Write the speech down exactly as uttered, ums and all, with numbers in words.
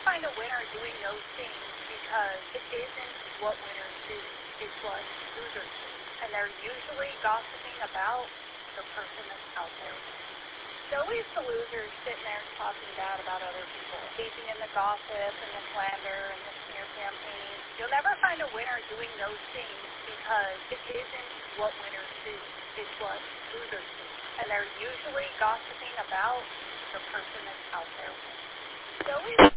find a winner doing those things because it isn't what winners do. It's what losers do. And they're usually gossiping about the person that's out there. It's always the losers sitting there talking bad about other people, engaging in the gossip and the slander and the smear campaign. You'll never find a winner doing those things because it isn't what winners do. It's what losers do. And they're usually gossiping about the person that's out there. It's always